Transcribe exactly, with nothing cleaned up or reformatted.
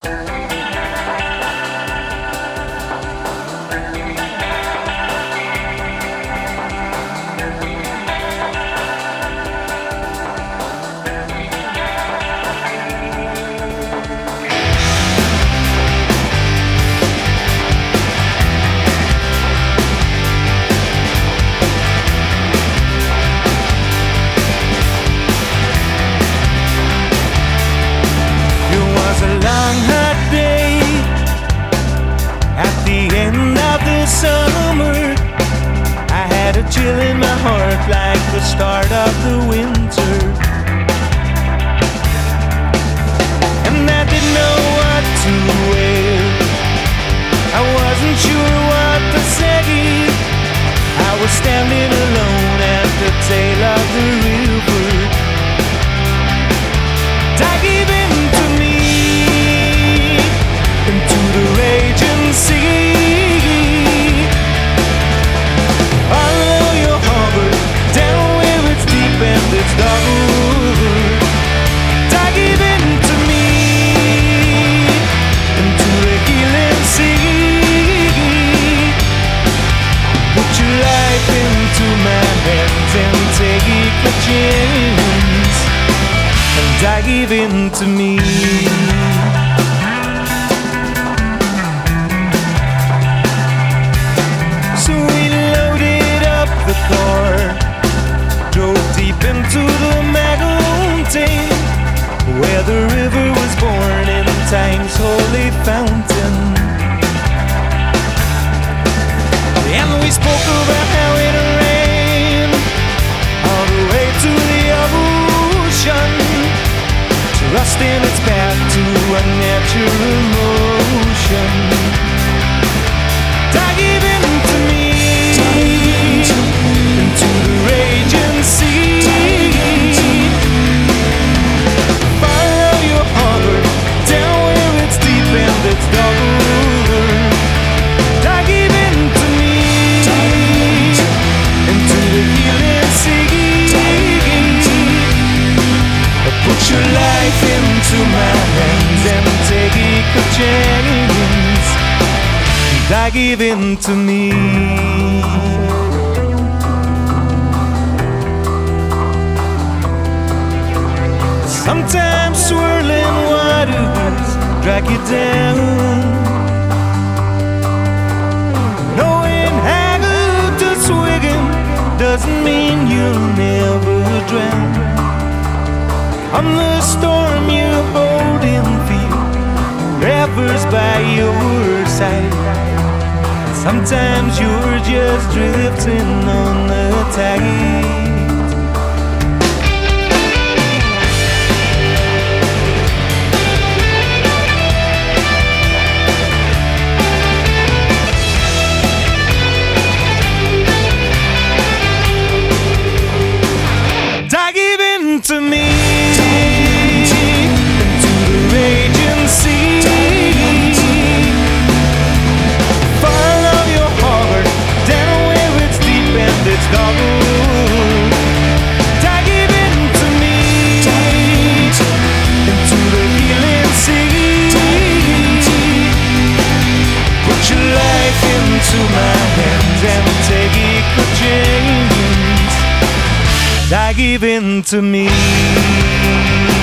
Summer, I had a chill in my heart like the start of the winter, and I didn't know what to wear. I wasn't sure what to say. I was standing alone at the tail of the river. I gave in to me, into the raging sea. And it's dark. I give in to me, into the healing sea. Put your life into my hands and take a chance. And I give in to me. So we loaded up the car, drove deep into the mountain, where the river was born in time's holy fountain. And we spoke about how it rained all the way to the ocean, trusting its path to a natural motion. I give in to me, into the raging sea. Follow your heart down where it's deep and it's dark. I give in to me, into the healing sea. Put your life into my hands and take a chance. I give in to me. Sometimes swirling waters drag you down, knowing how good to swim doesn't mean you'll never drown. On the storm you hold in fear, rivers by your side. Sometimes you're just drifting on the tide. To me, into the raging sea. Follow your heart down where it's deep and it's dark. I give in to me, into the healing sea. Put your life into my hands and take a chance. I give in to me.